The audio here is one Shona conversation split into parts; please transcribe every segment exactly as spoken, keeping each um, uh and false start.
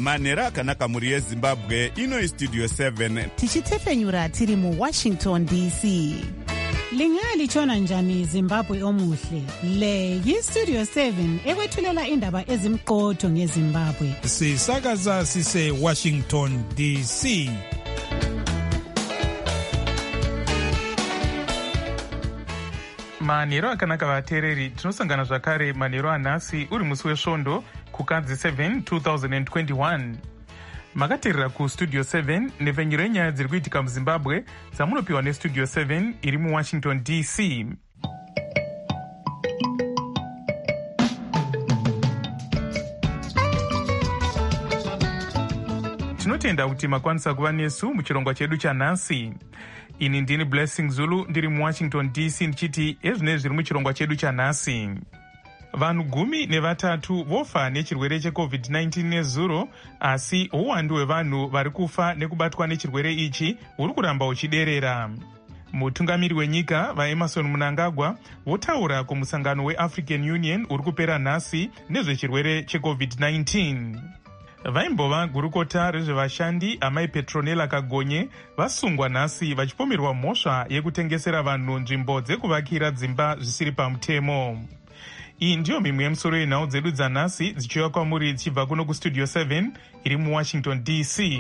manhero akanaka mhuri yezimbabwe. Ino istudio seven tichitefenyura tiri muwashington D C. Lingalitshona njani Zimbabwe omuhle? Le yistudio seven ekwethulela indaba ezimqotho ngeZimbabwe. Sisakaza sise Washington D C. Manhero akanaka vateereri, tinosangana zvakare manhero anhasi uri musi wesvondo kukadzi seven twenty twenty-one. Makateerera kustudio seven nepfenyuro yenyaya dziri kuitika muZimbabwe dzamunopiwa nestudio seven iri muwashington D C. Tinotenda kuti makwanisa kuva nesu muchirongwa chedu chanhasi. Ini ndini Blessing Zulu ndiri muwashington D C ndichiti ezvine zviri muchirongwa chedu chanhasi. Vanhu gumi nevatatu vofa nechirwere checovid nineteen nezuro, asi uwandu hwevanhu vari kufa nekubatwa nechirwere ichi huri kuramba uchiderera. Mutungamiri wenyika vaEmerson Mnangagwa votaura kumusangano weAfrican Union uri kupera nhasi nezvechirwere checovid nineteen. Vaimbova gurukota rezvevashandi amai Petronella Kagonye vasungwa nhasi vachipomerwa mhosva yekutengesera vanhu nzvimbo dzekuvakira dzimba zvisiri pamutemo. Iyi ndiyo mimwe yemusoro yenhau dzedu dzanhasi dzichiuya kwamuri dzichibva kuno kustudio seven iri muwashington D C.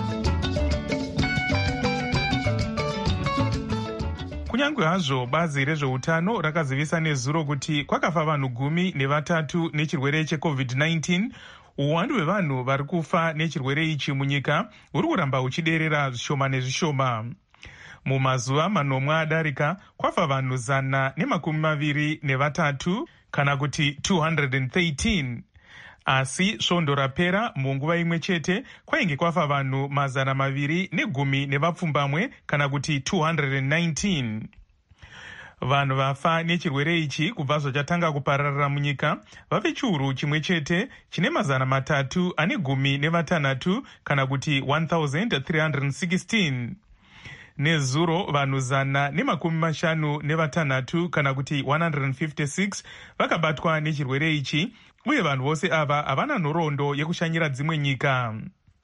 Kunyange hazvo bazi rezveutano rakazivisa nezuro kuti kwakafa vanhu gumi nevatatu nechirwere checovid nineteen, uwandu hwevanhu vari kufa nechirwere ichi munyika huri kuramba huchiderera zvishoma nezvishoma. Mumazuva manomwe adarika kwafa vanhu zana nemakumi maviri nevatatu kana kuti two hundred thirteen. Asi svondo rapera munguva imwe chete kwainge kwafa vanhu mazana maviri negumi nevapfumbamwe kana kuti two hundred nineteen. Vanhu vafa nechirwere ichi kubva zvachatanga kupararira munyika vave chiuru chimwe chete chine mazana matatu ane gumi nevatanhatu kana kuti one thousand three hundred sixteen. Nezuro vanhu zana nemakumi mashanu nevatanhatu kana kuti one hundred fifty-six vakabatwa nechirwere ichi, uye vanhu vose ava havana nhoroondo yekushanyira dzimwe nyika.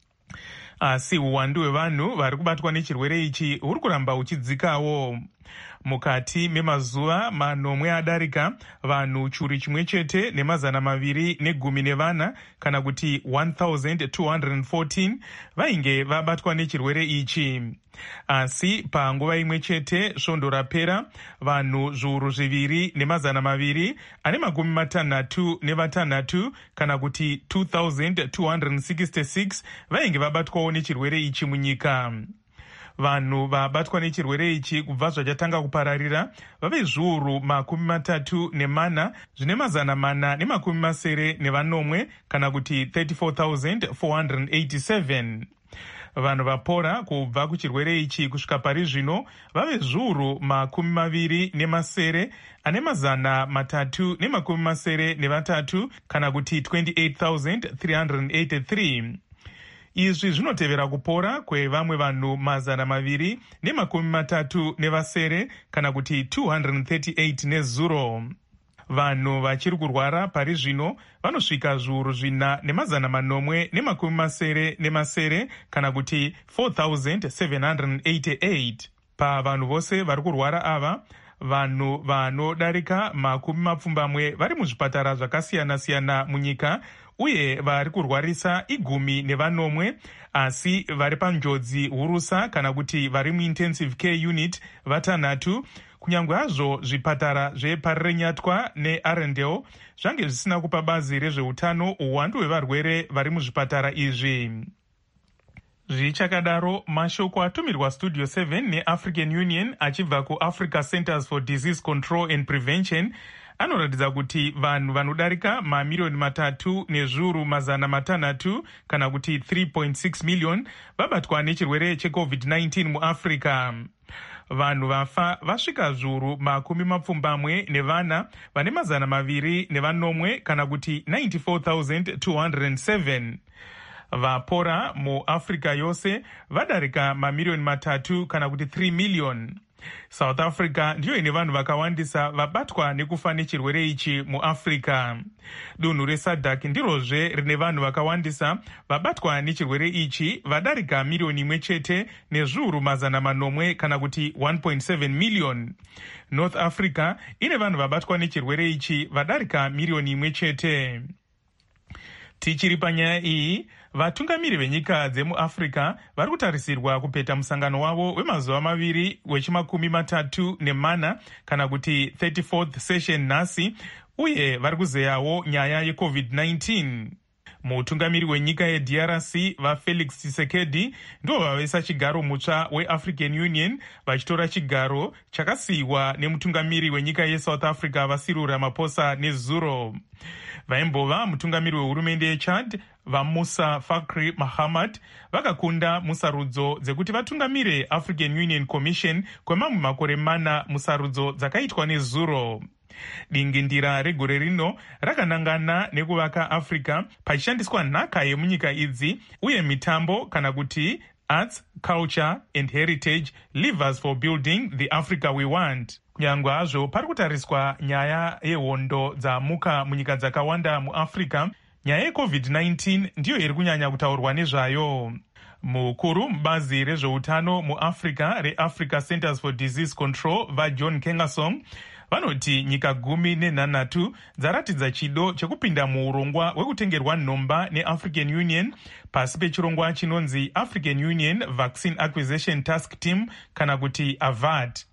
Asi uwandu hwevanhu vari kubatwa nechirwere ichi huri kuramba huchidzikawo. Mukati memazuva manomwe adarika vanhu chiuru chimwe chete nemazana maviri negumi nevana kana kuti one thousand two hundred fourteen vainge vabatwa nechirwere ichi. Asi panguva imwe chete svondo rapera vanhu zviuru zviviri nemazana maviri ane makumi matanhatu nevatanhatu kana kuti two thousand two hundred sixty-six vainge vabatwawo nechirwere ichi munyika. Vanhu vabatwa nechirwere ichi kubva zvachatanga kupararira vave zviuru makumi matatu nemana zvine mazana mana nemakumi masere nevanomwe kana kuti thirty-four thousand four hundred eighty-seven. Vanhu vapora kubva kuchirwere ichi kusvika pari zvino vave zviuru makumi maviri nemasere ane mazana matatu nemakumi masere nevatatu kana kuti twenty-eight thousand three hundred eighty-three. Izvi zvinotevera kupora kwevamwe vanhu mazana maviri nemakumi matatu nevasere kana kuti two hundred thirty-eight nezuro. Vanhu vachiri kurwara pari zvino vanosvika zviuru zvina nemazana manomwe nemakumi masere nemasere kana kuti four thousand seven hundred eighty-eight. Pavanhu vose vari kurwara ava, vanhu vanodarika makumi mapfumbamwe vari muzvipatara zvakasiyana-siyana munyika, uye vari kurwarisa igumi nevanomwe, asi vari panjodzi hurusa kana kuti vari muintensive care unit vatanhatu, kunyange hazvo zvipatara zveParirenyatwa neArendelle zvange zvisina kupa bazi rezveutano uwandu hwevarwere vari muzvipatara izvi. Zvichakadaro, mashoko atumirwa studio seven neAfrican Union achibva kuAfrica Centers for Disease Control and Prevention anoratidza kuti vanhu vanodarika mamiliyoni matatu nezviuru mazana matanhatu kana kuti three point six million vabatwa nechirwere checovid nineteen muAfrica. Vanhu vafa vasvika zviuru makumi mapfumbamwe nevana vane mazana maviri nevanomwe kana kuti ninety-four thousand two hundred seven. Vapora muAfrica yose vadarika mamiliyoni matatu kana kuti three million. South Africa ndiyo ine vanhu vakawandisa vabatwa nekufa nechirwere ichi muAfrica. Dunhu reSADC ndirozve rine vanhu vakawandisa vabatwa nechirwere ichi vadarika milioni imwe chete nezviuru mazana manomwe kana kuti one point seven million. North Africa ine vanhu vabatwa nechirwere ichi vadarika milioni imwe chete. Tichiri panyaya iyi, vatungamiri venyika dzemuAfrica vari kutarisirwa kupeta musangano wavo wemazuva maviri wechimakumi matatu nemana kana kuti thirty-fourth session nhasi, uye vari kuzeyawo nyaya yecovid nineteen. Mutungamiri wenyika yeD R C vaFelix Tshisekedi ndo vavesa chigaro mutsva weAfrican Union vachitora chigaro chakasiyiwa nemutungamiri wenyika yeSouth Africa vaCyril Ramaphosa nezuro. Vaimbova mutungamiri wehurumende yeChad vaMusa Faki Mahamat vakakunda musarudzo dzekuti vatungamire African Union Commission kwemamwe makore mana musarudzo dzakaitwa nezuro. Dingindira regore rino rakanangana nekuvaka Africa pachishandiswa nhaka yemunyika idzi uye mitambo kana kuti arts, culture and heritage levers for building the Africa we want. Kunyangwe hazvo pari kutariswa nyaya yehondo dzamuka munyika dzakawanda muAfrica, nyaya yecovid nineteen ndiyo iri kunyanya kutaurwa nezvayo. Mukuru mubazi rezveutano muAfrica reAfrica Centers for Disease Control vaJohn Kengasong vanoti nyika gumi nenhanhatu dzaratidza chido chekupinda muurongwa hwekutengerwa nhomba neAfrican Union pasi pechirongwa chinonzi African Union Vaccine Acquisition Task Team kana kuti A V A T.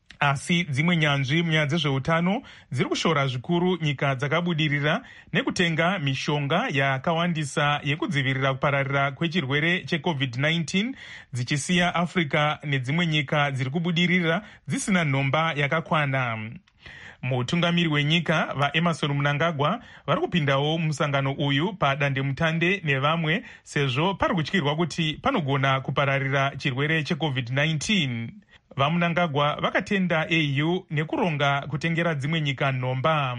Asi dzimwe nyanzvi munyaya dzezveutano dziri kushora zvikuru nyika dzakabudirira nekutenga mishonga yakawandisa yekudzivirira kupararira kwechirwere checovid nineteen, dzichisiya Africa nedzimwe nyika dziri kubudirira dzisina nhomba yakakwana. Mutungamiri wenyika vaEmerson Mnangagwa vari kupindawo musangano uyu padandemutande nevamwe sezvo pari kutyirwa kuti panogona kupararira chirwere checovid nineteen. VaMnangagwa vakatenda A U nekuronga kutengera dzimwe nyika nhomba.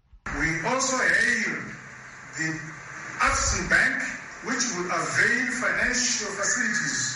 We also hail the African Bank which will avail financial facilities.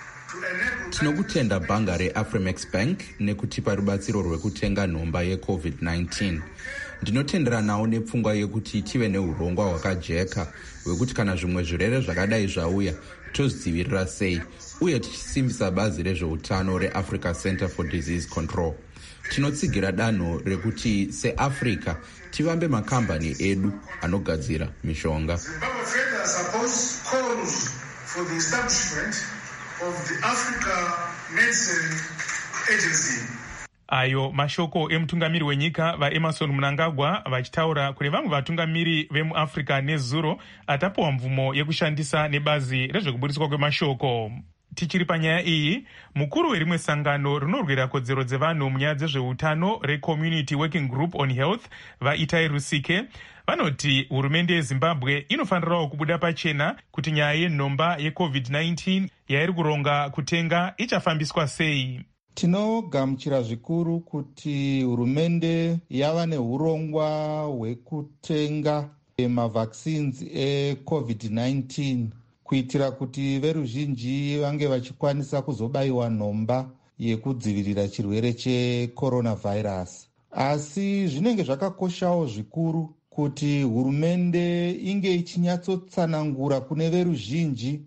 Tinokutenda bhanga reAfrimex Bank nekutipa rubatsiro rwekutenga nhomba yecovid nineteen. Ndinotenderanawo nepfungwa yekuti tive neurongwa hwakajeka hwekuti kana zvimwe zvirwere zvakadai zvauya tozvidzivirira sei, uye tichisimbisa bazi rezveutano reAfrica Center for Disease Control. Tinotsigira danho rekuti seAfrica tivambe makambani edu anogadzira mishonga. Zimbabwe further supports calls for the establishment of the Africa Medicine Agency. Ayo mashoko emutungamiri wenyika vaEmerson Mnangagwa vachitaura kune vamwe vatungamiri vemuAfrica nezuro atapuwa mvumo yekushandisa nebazi rezvekuburiswa kwemashoko. Tichiri panyaya iyi, mukuru werimwe sangano rinorwira kodzero dzevanhu munyaya dzezveutano reCommunity Working Group on Health vaItai Rusike vanoti hurumende yeZimbabwe inofanirawo kubuda pachena kuti nyaya yenhomba yecovid nineteen yairi kuronga kutenga ichafambiswa sei. Tinogamuchira zvikuru kuti hurumende yava neurongwa hwekutenga mavaccines ecovid nineteen kuitira kuti veruzhinji vange vachikwanisa kuzobayiwa nhomba yekudzivirira chirwere checoronavirus. Asi zvinenge zvakakoshawo zvikuru kuti hurumende inge ichinyatsotsanangura kune veruzhinji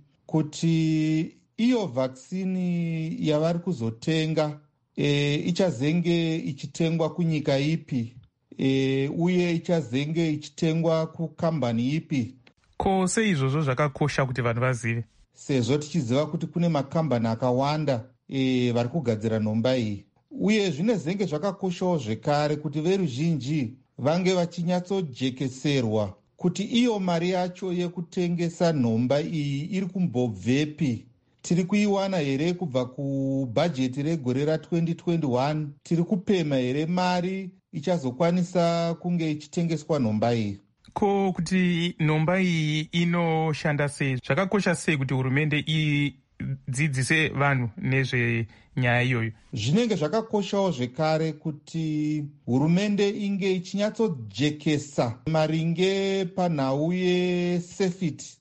kuti iyo vaksini yavari kuzotenga e, ichazenge ichitengwa kunyika ipi e, uye ichazenge ichitengwa kukambani ipi. Ko seizvozvo zvakakosha kuti vanhu vazive? Sezvo tichiziva kuti kune makambani akawanda e, vari kugadzira nhomba iyi, uye zvine zenge zvakakoshawo zvekare kuti veruzhinji vange vachinyatsojekeserwa kuti iyo mari yacho yekutengesa nhomba iyi iri kumbobvepi. Tiri kuiwana here kubva kubhajeti regore ratwenty twenty-one? Tiri kupema here mari ichazokwanisa kunge ichitengeswa nhomba iyi? Ko kuti nhomba iyi inoshanda sei, zvakakosha sei kuti hurumende idzidzise vanhu nezvenyaya iyoyo? Zvinenge zvakakoshawo zvekare kuti hurumende inge ichinyatsojekesa maringe panhau yesafety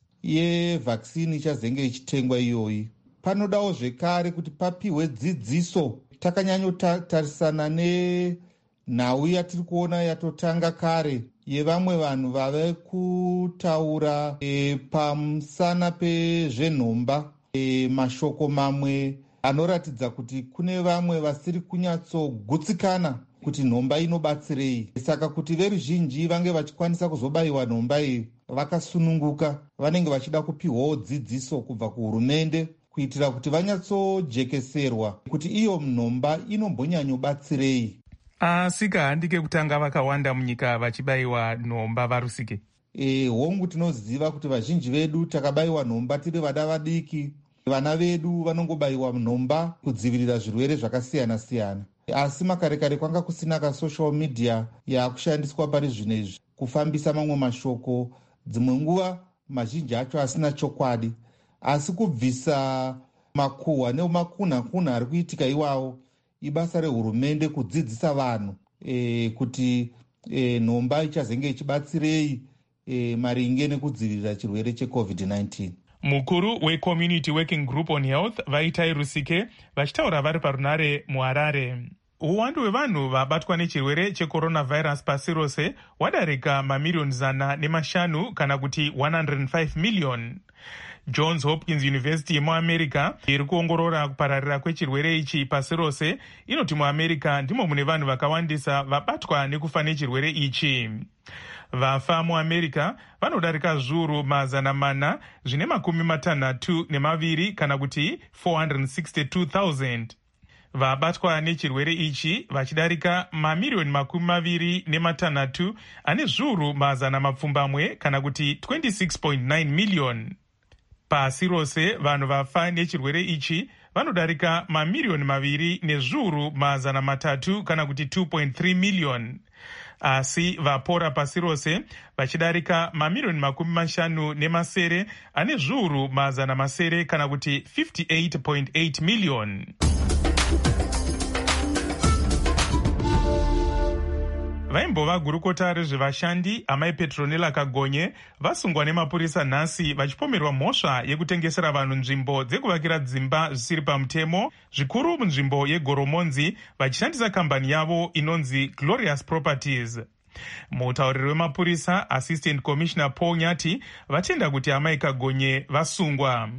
yevaksini ichazenge ichitengwa iyoyi. Panodawo zvekare kuti papiwe dzidziso takanyanyotarisana nenhau yatiri kuona yatotanga kare yevamwe vanhu vave kutaura e, pamusana pezvenhomba e, mashoko mamwe anoratidza kuti kune vamwe vasiri kunyatsogutsikana kuti nhomba inobatsirei. Saka kuti veruzhinji vange vachikwanisa kuzobayiwa nhomba iyi vakasununguka, vanenge vachida kupiwawo dzidziso kubva kuhurumende kuitira kuti vanyatsojekeserwa kuti iyo nhomba inombonyanyobatsirei. Asi kahandike kutanga vakawanda munyika vachibayiwa nhomba varusike. E, hongu tinoziva kuti vazhinji vedu takabayiwa nhomba tiri vana vadiki. Vana vedu vanongobayiwa nhomba kudzivirira zvirwere zvakasiyana siyana. Asi makare kare kwanga kusina ka social media yakushandiswa pari zvino izvi kufambisa mamwe mashoko, dzimwe nguva mazhinji acho asina chokwadi. Asi kubvisa makuhwa nemakunha-kunha ari kuitika iwawo, ibasa rehurumende kudzidzisa vanhu e, kuti e, nhomba ichazenge ichibatsirei e, maringe nekudzivirira chirwere checovid nineteen. Mukuru weCommunity Working Group on Health Vaitai Rusike vachitaura vari parunare muHarare. Uwandu hwevanhu vabatwa nechirwere checoronavirus pasi rose wadarika mamiriyoni zana nemashanu kana kuti one hundred five million. Johns Hopkins University muAmerica iri kuongorora kupararira kwechirwere ichi pasi rose inoti muAmerica ndimo mune vanhu vakawandisa vabatwa nekufa nechirwere ichi. Vafa muAmerica vanodarika zviuru mazana mana zvine makumi matanhatu nemaviri kana kuti four hundred sixty-two thousand. Vabatwa nechirwere ichi vachidarika mamiriyoni makumi maviri nematanhatu ane zviuru mazana mapfumbamwe kana kuti twenty-six point nine million. Pasi rose vanhu vafa nechirwere ichi vanodarika mamiriyoni maviri nezviuru mazana matatu kana kuti two point three million. Asi vapora pasi rose vachidarika mamiriyoni makumi mashanu nemasere ane zviuru mazana masere kana kuti fifty-eight point eight million. Vaimbova gurukota rezvevashandi amai Petronella Kagonye vasungwa nemapurisa nhasi vachipomerwa mhosva yekutengesera vanhu nzvimbo dzekuvakira dzimba zvisiri pamutemo, zvikuru munzvimbo yeGoromonzi vachishandisa kambani yavo inonzi Glorious Properties. Mutauriri wemapurisa Assistant Commissioner Paul Nyati vatenda kuti amai Kagonye vasungwa.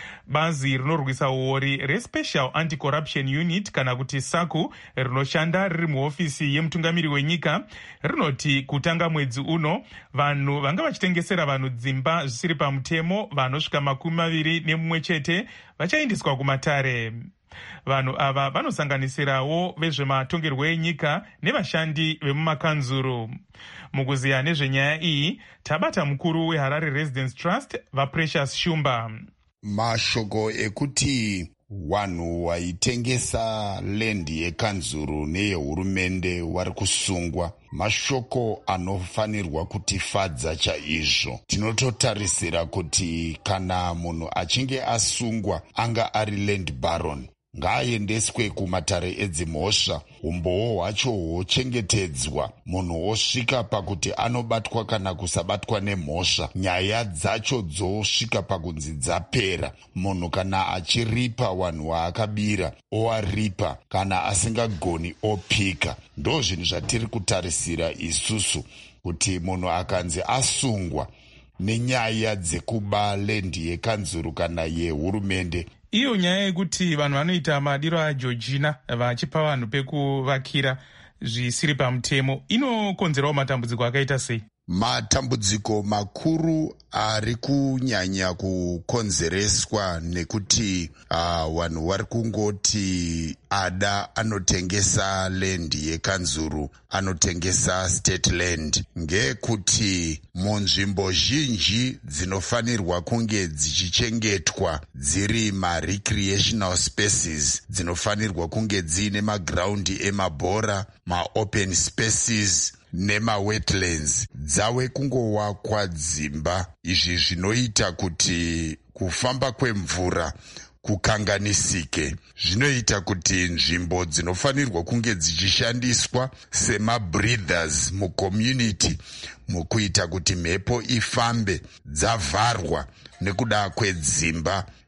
Bazi rinorwisa uori reSpecial Anti-Corruption Unit kana kuti SACU rinoshanda riri muhofisi yemutungamiri wenyika rinoti kutanga mwedzi uno vanhu vanga vachitengesera vanhu dzimba zvisiri pamutemo vanosvika makumi maviri nemumwe chete vachaindiswa kumatare. Vanhu ava vanosanganisirawo vezvematongerwo enyika nevashandi vemumakanzuru. Mukuziya nezvenyaya iyi tabata mukuru weHarare Residence Trust vaPrecious Shumba. Mashoko ekuti vanhu vaitengesa lendi yekanzuru neyehurumende vari kusungwa mashoko anofanirwa kutifadza chaizvo. Tinototarisira kuti kana munhu achinge asungwa anga ari land baron ngaaendeswe kumatare edzimhosva, umbowo hwacho hwochengetedzwa, munhu osvika pakuti anobatwa kana kusabatwa nemhosva, nyaya dzacho dzosvika pakunzi dzapera. Munhu kana achiripa wanhu waakabira owaripa, kana asingagoni opika. Ndo zvinhu zvatiri kutarisira isusu kuti munhu akanzi asungwa nenyaya dzekuba lendi yekanzuru kana yehurumende. Iyo nyaya yekuti vanhu vanoita madiro aJeorgina vachipa vanhu pekuvakira zvisiri pamutemo inokonzerawo matambudziko akaita sei? Matambudziko makuru ari kunyanya kukonzereswa nekuti uh, vanhu vari kungoti ada anotengesa lendi yekanzuru, anotengesa state land, ngekuti munzvimbo zhinji dzinofanirwa kunge dzichichengetwa dziri ma-recreational spaces, dzinofanirwa kunge dziine magraundi emabhora, ma-open spaces nema-wetlands, dzave kungowakwa dzimba. Izvi zvinoita kuti kufamba kwemvura kukanganisike. Zvinoita kuti nzvimbo dzinofanirwa kunge dzichishandiswa sema-breathers mucommunity, mukuita kuti mhepo ifambe, dzavharwa nekuda kwedzimba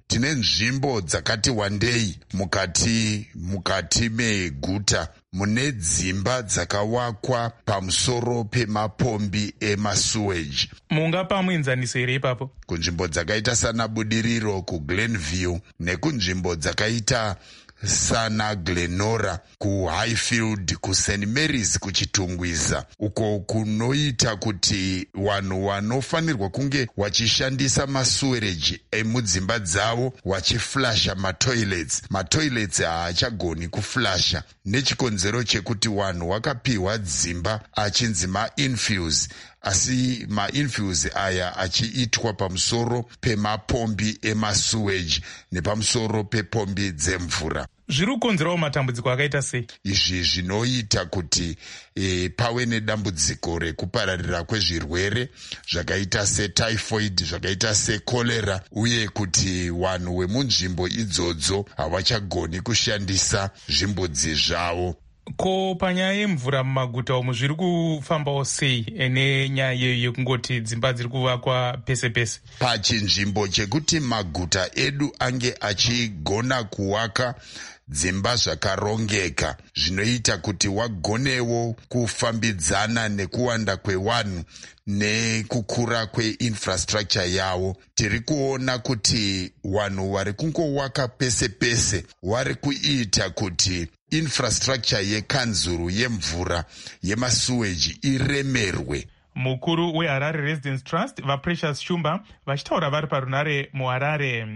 tine nzvimbo dzakati wandei mukati mukati meguta mune dzimba dzakawakwa pamusoro pemapombi emasuweji. Mungapa muenzaniso here ipapo? Kunzvimbo dzakaita sana Budiriro kuGlenview nekunzvimbo dzakaita sana Glenora kuHighfield kuSaint Mary's kuchitungwiza, uko kunoita kuti vanhu vanofanirwa kunge vachishandisa masuwereji emudzimba dzavo vachiflasha matoilets matoilets haachagoni kuflasha nechikonzero chekuti vanhu vakapiwa dzimba achinzi mainfuse, asi mainfuse aya achiitwa pamusoro pemapombi emasuweji nepamusoro pepombi dzemvura. Zviri kukonzerawo matambudziko akaita sei? Izvi zvinoita kuti e, pave nedambudziko rekupararira kwezvirwere zvakaita setyphoid, zvakaita sekolera, uye kuti vanhu vemunzvimbo idzodzo havachagoni kushandisa zvimbudzi zvavo. Ko panyaya yemvura mumaguta umu zviri kufambawo sei nenyaya yekungoti dzimba dziri kuvakwa pese pese? Pachinzvimbo chekuti maguta edu ange achigona kuwaka dzimba zvakarongeka zvinoita kuti wagonewo kufambidzana nekuwanda kwevanhu nekukura kweinfrastructure yavo. Tiri kuona kuti vanhu vari kungowaka pese pese vari kuita kuti infrastructure yekanzuru yemvura yemasuweji iremerwe. Mukuru weHarare Residence Trust vaPrecious Shumba vachitaura vari parunare muHarare.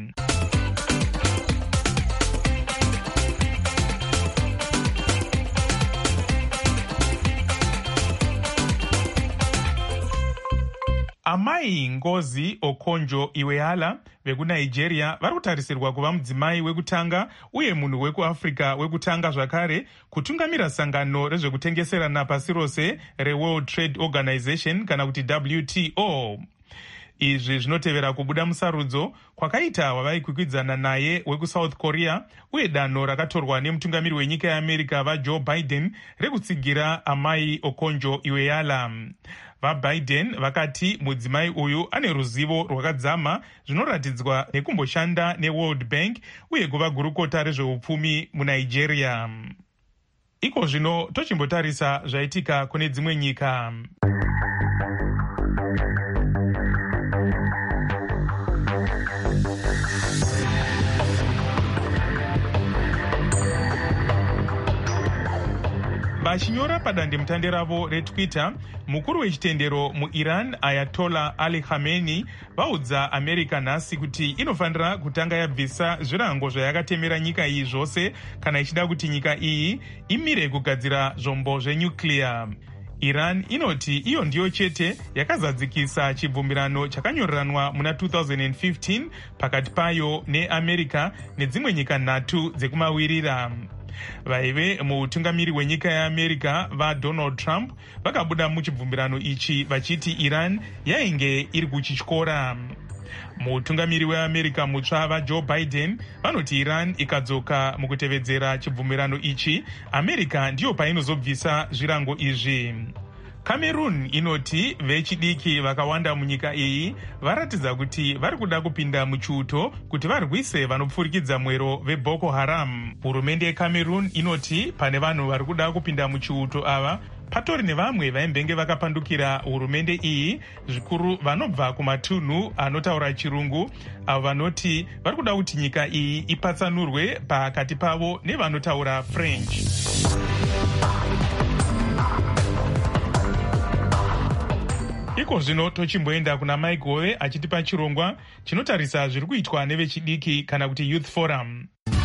Amai Ngozi Okonjo Iweala vekuNigeria vari kutarisirwa kuva mudzimai wekutanga uye munhu wekuAfrica wekutanga zvakare kutungamira sangano rezvekutengeserana pasi rose reWorld Trade Organization kana kuti W T O. Izvi zvinotevera kubuda musarudzo kwakaita wavaikwikwidzana naye wekuSouth Korea uye danho rakatorwa nemutungamiri wenyika yeAmerica vaJoe Biden rekutsigira amai Okonjo Iweala. VaBiden vakati mudzimai uyu ane ruzivo rwakadzama zvinoratidzwa nekumboshanda neWorld Bank uye kuva gurukota rezveupfumi muNigeria. Iko zvino tochimbotarisa zvaitika kune dzimwe nyika. Vachinyora padandemutande ravo reTwitter, mukuru wechitendero muIran Ayatollah Ali Khamenei vaudza America nhasi kuti inofanira kutanga yabvisa zvirango zvayakatemera nyika iyi zvose kana ichida kuti nyika iyi imire kugadzira zvombo zvenyuclear. Iran inoti iyo ndiyo chete yakazadzikisa chibvumirano chakanyoreranwa muna two thousand fifteen pakati payo neAmerica nedzimwe nyika nhatu dzekumawirira. Vaive mutungamiri wenyika yeAmerica vaDonald Trump vakabuda muchibvumirano ichi vachiti Iran yainge iri kuchityora. Mutungamiri weAmerica mutsva vaJoe Biden vanoti Iran ikadzoka mukutevedzera chibvumirano ichi, America ndiyo painozobvisa zvirango izvi. Cameroon inoti vechidiki vakawanda munyika iyi varatidza kuti vari kuda kupinda muchiuto kuti varwise vanopfurikidza mwero veBoko Haram. Hurumende yeCameroon inoti pane vanhu vari kuda kupinda muchiuto ava patori nevamwe vaimbenge vakapandukira hurumende iyi, zvikuru vanobva kumatunhu anotaura chirungu, avo vanoti vari kuda kuti nyika iyi ipatsanurwe pakati pavo nevanotaura French. Iko zvino tochimboenda kuna Mike Gove achitipa chirongwa chinotarisa zviri kuitwa nevechidiki kana kuti Youth Forum.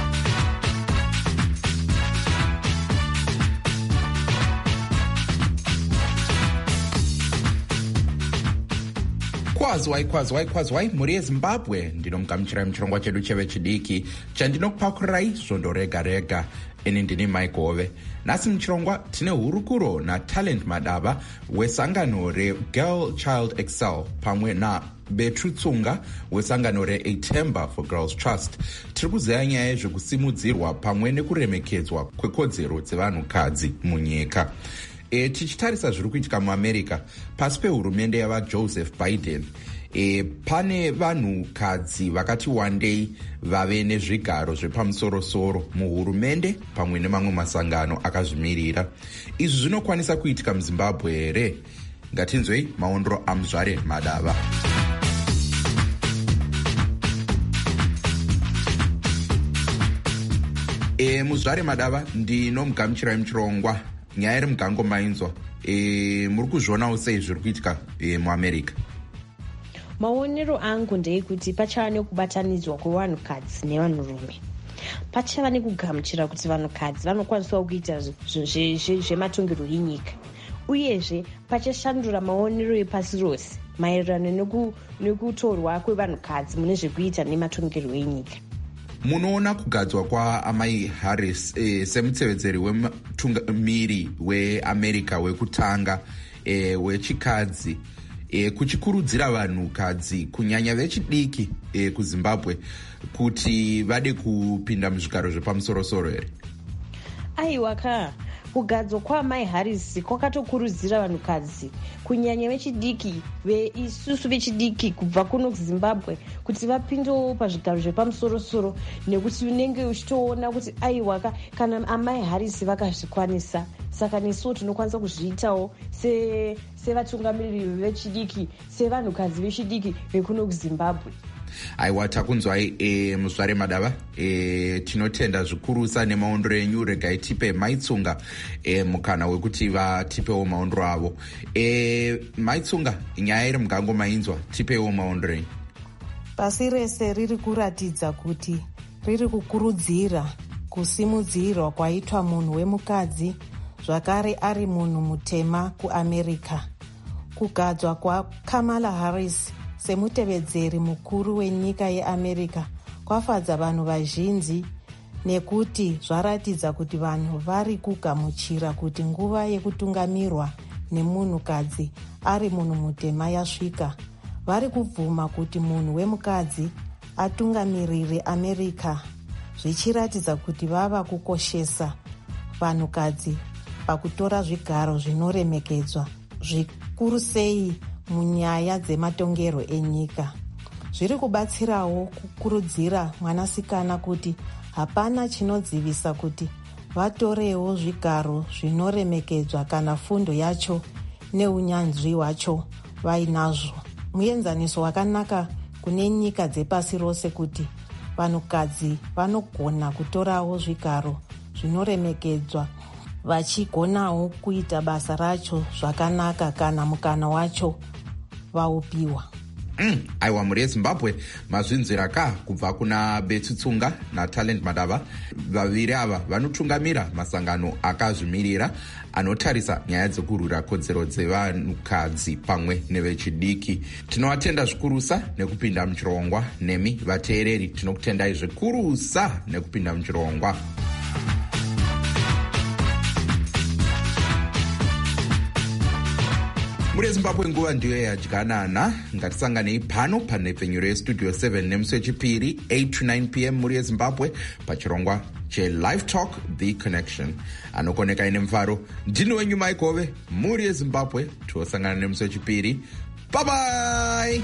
kwazwai kwazwai kwazwai mhuri yezimbabwe ndinomugamuchirai muchirongwa chedu chevechidiki chandinokupakurai svondo rega rega. Ini ndini Mike Gove. Nhasi muchirongwa tine hurukuro naTalent Madava wesangano reGirl Child Excel pamwe naBetru Tsunga wesangano reAtember for Girls Trust. Tiri kuzeya nyaya yezvekusimudzirwa pamwe nekuremekedzwa kwekodzero dzevanhukadzi munyika. E, tichitarisa zviri kuitika muAmerica pasi pehurumende yavaJoseph Biden. e, pane vanhukadzi vakati wandei vave nezvigaro zvepamusorosoro muhurumende pamwe nemamwe masangano akazvimirira. Izvi zvinokwanisa kuitika muZimbabwe here? Ngatinzwei maondro aMuzvare Madava. E, Muzvare Madava, ndinomugamuchirai muchirongwa. Nyaya iri mugango mainzwa. E, muri kuzvionawo sei zviri kuitika e, muAmerica? Maonero angu ndeyekuti pachava nekubatanidzwa kwevanhukadzi nevanhurume. Pachava nekugamuchira kuti vanhukadzi vanokwanisawo kuita zvematongerwo enyika. Uyezve pachashandura maonero epasi rose maererano nekutorwa kwevanhukadzi mune zvekuita nematongerwo enyika. Munoona kugadzwa kwaamai Harris e, semutsevedzeri wemutungamiri weAmerica wekutanga e, wechikadzi e, kuchikurudzira vanhukadzi kunyanya vechidiki e, kuZimbabwe kuti vade kupinda muzvigaro zvepamusorosoro here? Aiwa ka kugadzwa kwaamai Harris kwakatokurudzira vanhukadzi kunyanya vechidiki veisusu vechidiki kubva kuno kuZimbabwe kuti vapindewo pazvigaro zvepamusorosoro, nekuti unenge uchitoona kuti aiwaka kana amai Harris vakazvikwanisa, saka nesuwo tinokwanisa kuzviitawo sevatungamiriri vechidiki, sevanhukadzi vechidiki vekuno kuZimbabwe. Aiwa, takunzwai e, Muzvare Madava. E, tinotenda zvikurusa nemaondro enyu. Regai tipe Maitsunga e, mukana wekuti vatipewo maondro avo. E, Maitsunga, nyaya iri mugango mainzwa, tipewo maondro enyu. Pasi rese riri kuratidza kuti riri kukurudzira kusimudzirwa kwaitwa munhu wemukadzi, zvakare ari munhu mutema kuAmerica. Kugadzwa kwaKamala Harris semutevedzeri mukuru wenyika yeAmerica kwafadza vanhu vazhinji, nekuti zvaratidza kuti vanhu vari kugamuchira kuti nguva yekutungamirwa nemunhukadzi ari munhu mutema yasvika. Vari kubvuma kuti munhu wemukadzi atungamirire America, zvichiratidza kuti vava kukoshesa vanhukadzi pakutora zvigaro zvinoremekedzwa, zvikuru sei munyaya dzematongerwo enyika. Zviri kubatsirawo kukurudzira mwanasikana kuti hapana chinodzivisa kuti vatorewo zvigaro zvinoremekedzwa kana fundo yacho neunyanzvi hwacho vainazvo. Muenzaniso wakanaka kune nyika dzepasi rose kuti vanhukadzi vanogona kutorawo zvigaro zvinoremekedzwa, vachigonawo kuita basa racho zvakanaka kana mukana wacho vaupiwa. Mm, aiwa, muri yeZimbabwe mazvinzwira ka kubva kuna Betsutsunga naTalent Madava. Vaviri ava vanotungamira masangano akazvimirira anotarisa nyaya dzekurwira kodzero dzevanhukadzi pamwe nevechidiki. Tinovatenda zvikurusa nekupinda muchirongwa. Nemi vateereri tinokutendai zvikurusa nekupinda muchirongwa. Muri Zimbabwe nguva ndiyo yadyanana. Ngatisanganei pano panhepfenyuro yestudio seven nemusi wechipiri eight to nine p m muri yeZimbabwe pachirongwa cheLive Talk The Connection. Anokoneka ine mfaro ndino wenyu Maikove muri yeZimbabwe. Tosangana nemusi wechipiri. Bye bye.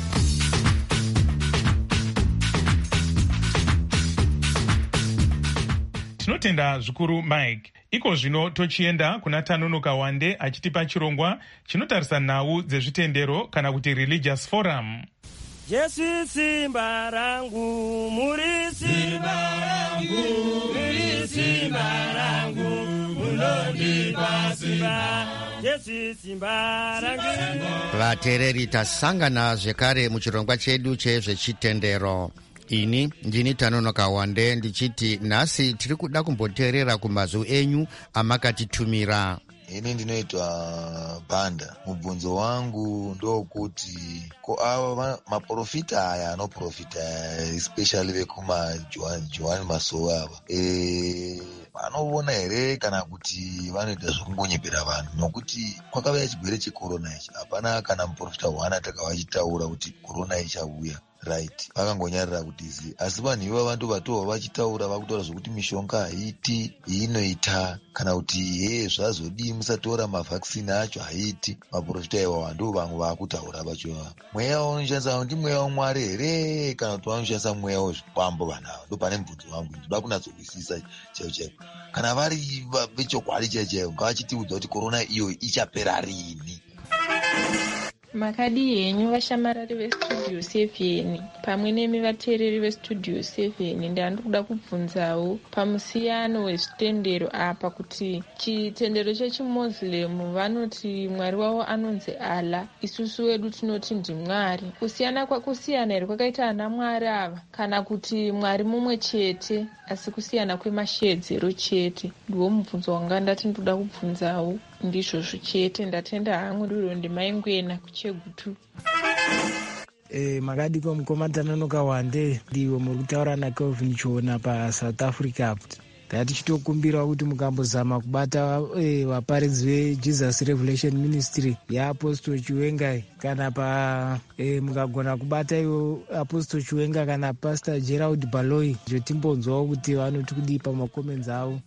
Tinotenda zvikuru Mike. Iko zvino tochienda kuna Tanonoka Wande achitipa chirongwa chinotarisa nhau dzezvitendero kana kuti religious forum. Jesu simba rangu, muri simba rangu, muri simba rangu, munondipa simba. Jesu simba rangu. Vateereri, tasangana zvekare muchirongwa chedu chezvechitendero. Ini ndini Tanonoka Wande ndichiti nhasi tiri kuda kumboteerera kumazwi enyu amakatitumira. Ini ndinoitwa Banda. Mubvunzo wangu ndokuti ko ava maprofita aya anoprofita especially vekuma Johani Masowe ava e vanoona here kana kuti vanoita zvokungonyepera vanhu, nokuti kwakauya chigwere chekorona ichi hapana kana muprofita one atakava achitaura kuti korona ichauya. right, vakangonyarira kuti zi. Asi vanhu ivava ndo vatova vachitaura, vakutaura zvokuti mishonga haiti, inoita, kana kuti he zvazodii musatora mavhakisini acho haiti. Maprofita iwawa ndo vamwe vakutaura vacho. Mweya unoshandisa ndi mweya waMwari here kana kuti vanoshandisa mweya wezvikwambo vanavo? Ndo pane mubvunzo wangu, ndoda kunatsokwisisa chaivo chaivo. Kana vari vechokwadi chaivo chaivo, ngavachitiudza kuti korona iyo ichapera rini. Makadi henyu vashamarari vestudio seven pamwe nemi vateereri vestudio seven, ndandikuda kubvunzawo pamusiyano wezvitendero apa, kuti chitendero chechimozilemu vanoti mwari wavo anonzi Allah, isusu wedu tinoti ndimwari. Kusiyana kwakusiyana here kwakaita ana mwari ava, kana kuti mwari mumwe chete asi kusiyana kwemashedzero chete? Ndiwo mubvunzo wanga ndati ndoda kubvunzawo ndizvozvo chete. Ndatenda hangu ndiro ndimaingwena kuchegutu. E, makadi kwa mkoma Tanonoka Wande ndiwo muri kutaura naKelvin Chiona paSouth Africa. Ndati chitokumbira kuti mukambozama kubata e, vaparidzi veJesus Revelation Ministry yaApostle Chiwenga, kana pa e, mukagona kubata iwo Apostle Chiwenga kana Pastor Gerald Baloyi, zvotimbonzwawo kuti vanoti kudii pamakomenzi avo.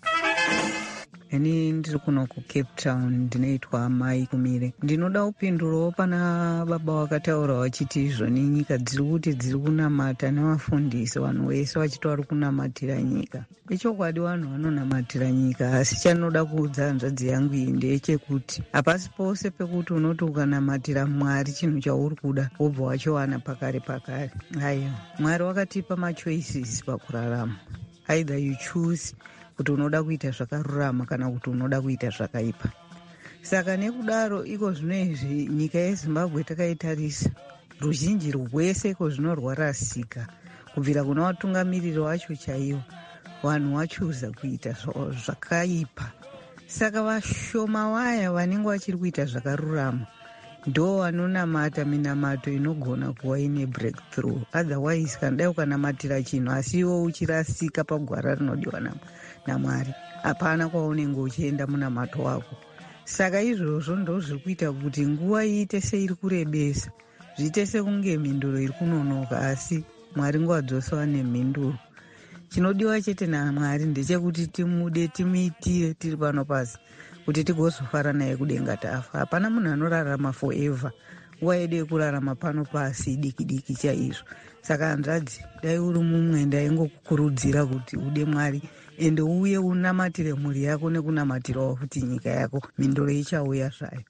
Ini ndiri kuno kuCape Town, ndinoitwa Mai Kumire. Ndinoda kupindurawo pana baba vakataura vachiti izvoni nyika dziri kuti dziri kunamata nevafundisi, vanhu vese vachiti vari kunamatira nyika. Ichokwadi vanhu vanonamatira nyika, asi chanoda kuudza hanzvadzi yangu iyi ndechekuti hapasi pose pekuti unoti ukanamatira Mwari chinhu chauri kuda wobva wachiwana pakare pakare. Haiwa, Mwari wakatipa machoices pakurarama. Either you choose kuti unoda kuita zvakarurama kana kuti unoda kuita zvakaipa. Saka nekudaro iko zvinezvi nyika yeZimbabwe takaitarisa, ruzhinji rwese iko zvinorwarasika kubvira kuna vatungamiriri vacho chaivo. Vanhu vachuza kuita zvakaipa. Saka vashoma vaya vanenge vachiri kuita zvakarurama ndo vanonamata minamato inogona kuva ine breakthrough. Otherwise kana dai ukanamatira chinhu asi iwo uchirasika pagwara rinodiwa naMwari, hapana kwaunenge uchienda munamato wako. Saka izvozvo ndo zviri kuita kuti nguva iite seiri kurebesa, zviite sekunge mhinduro iri kunonoka, asi Mwari nguva dzose wane mhinduro. Chinodiwa chete naMwari ndechekuti timude, timuitire tiri pano pasi kuti tigozofara naye kudenga tafa. Hapana munhu anorarama forever. Nguva yedu yekurarama pano pasi diki diki chaizvo. Saka hanzvadzi, dai uri mumwe ndaingokukurudzira kuti ude Mwari ende uye unamatire mhuri yako nekunamatirawo futi nyika yako, mhinduro ichauya zvayo.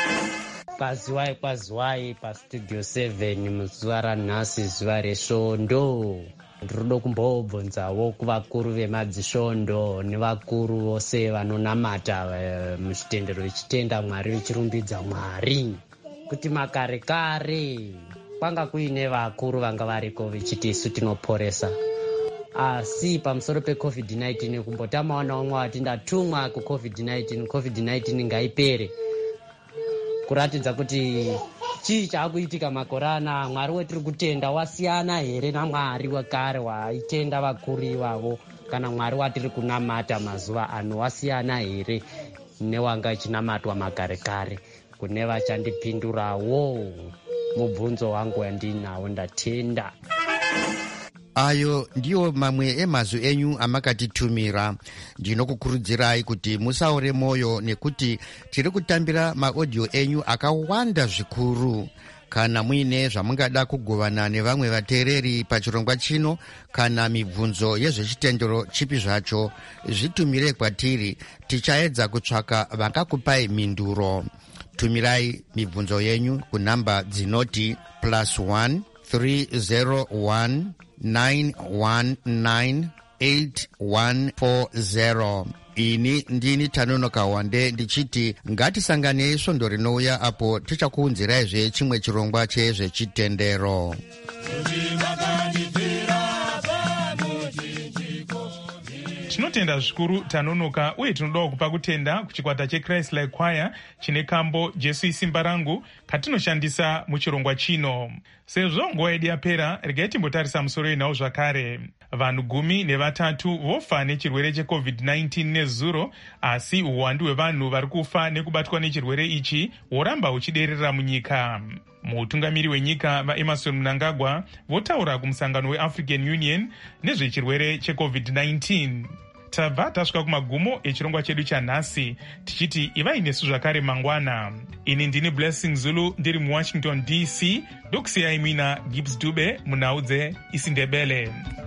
Kwaziwai kwaziwai paStudio seven muzuva ranhasi, zuva resvondo. Ndinoda kumbobvunzawo kuvakuru vemadzisvondo nevakuru vose vanonamata muchitendero vechitenda Mwari, vechirumbidza Mwari, kuti makare kare kwanga kuine vakuru vanga variko vechiti isu tinoporesa, asi pamusoro pecovid nineteen kumbotamawo naumwe wati ndatumwa kucovid nineteen, covid nineteen ngaipere, kuratidza kuti chii chaakuitika makore ana. Mwari wetiri kutenda wasiyana here naMwari wekare waitenda vakuru ivavo, kana Mwari watiri kunamata mazuva ano wasiyana here newanga ichinamatwa makare kare? Kune vachandipindurawo mubvunzo wangu wandinawo, ndatenda. Ayo ndiwo mamwe emazwi enyu amakatitumira. Ndinokukurudzirai kuti musaore moyo, nekuti tiri kutambira maaudio enyu akawanda zvikuru. Kana muine zvamungada kugovana nevamwe vateereri pachirongwa chino, kana mibvunzo yezvechitendero chipi zvacho, zvitumire kwatiri, tichaedza kutsvaka vakakupai mhinduro. Tumirai mibvunzo yenyu kunamba dzinoti plus one three zero one nine one nine eight one four zero. Ini ndini Tanonoka Wande ndichiti ngatisanganei svondo rinouya apo tichakuunziraizve chimwe chirongwa chezvechitendero. Tinotenda zvikuru Tanonoka, uye tinodawo kupa kutenda kuchikwata cheChrist Like Choir chine kambo Jesu isimba rangu katinoshandisa muchirongwa chino. Sezvo nguva yedu yapera, regai timbotarisa musoro inawo zvakare. Vanhu gumi nevatatu vofa nechirwere checovid nineteen nezuro, asi uwandu hwevanhu vari kufa nekubatwa nechirwere ichi hworamba huchiderera munyika. mutungamiri wenyika vaemerson mnangagwa votaura kumusangano weafrican union nezvechirwere checovid nineteen. tabva tasvika kumagumo echirongwa chedu chanhasi tichiti ivai nesu zvakare mangwana. Ini ndini Blessing Zulu ndiri muwashington D C, ndokusiyai mina Gibbs Dube munhau dzeIsindebele.